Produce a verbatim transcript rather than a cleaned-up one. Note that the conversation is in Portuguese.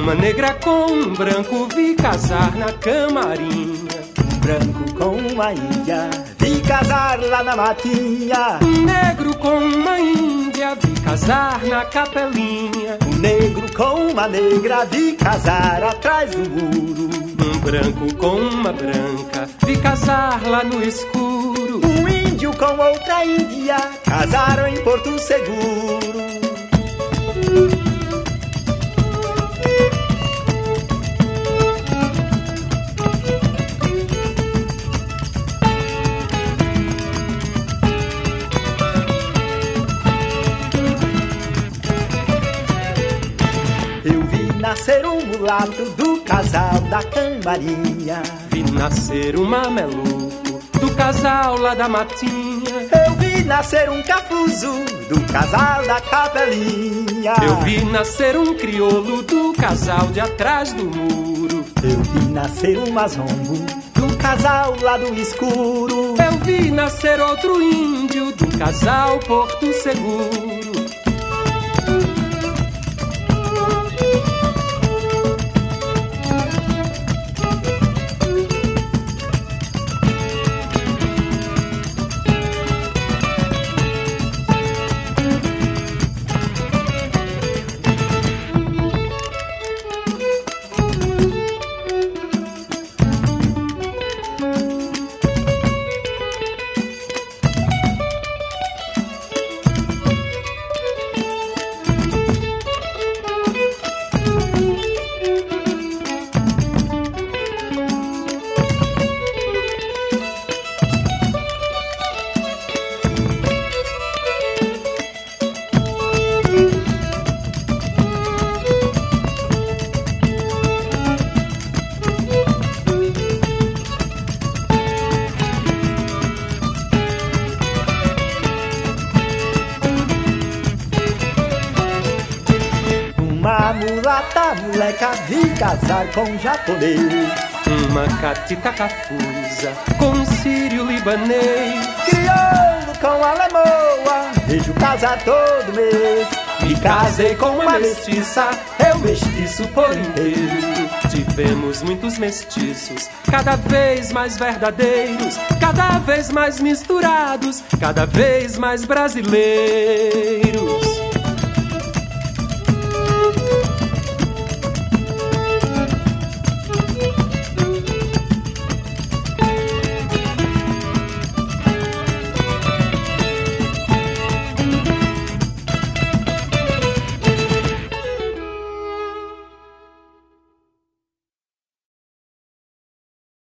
Uma negra com um branco vi casar na camarinha. Um branco com uma índia vi casar lá na matinha. Um negro com uma índia vi casar na capelinha. Um negro com uma negra vi casar atrás do muro. Um branco com uma branca vi casar lá no escuro. Um índio com outra índia casaram em Porto Seguro. Nascer um mulato do casal da camarinha. Vi nascer um mameluco do casal lá da matinha. Eu vi nascer um cafuso do casal da capelinha. Eu vi nascer um crioulo do casal de atrás do muro. Eu vi nascer um mazombo do casal lá do escuro. Eu vi nascer outro índio do casal Porto Seguro. Uma mulata moleca vi casar com um japonês. Uma catita cafusa com um sírio libanês. Crioulo com alemoa vejo casar todo mês. Me casei com uma mestiça, eu mestiço por inteiro. Tivemos muitos mestiços, cada vez mais verdadeiros, cada vez mais misturados, cada vez mais brasileiros.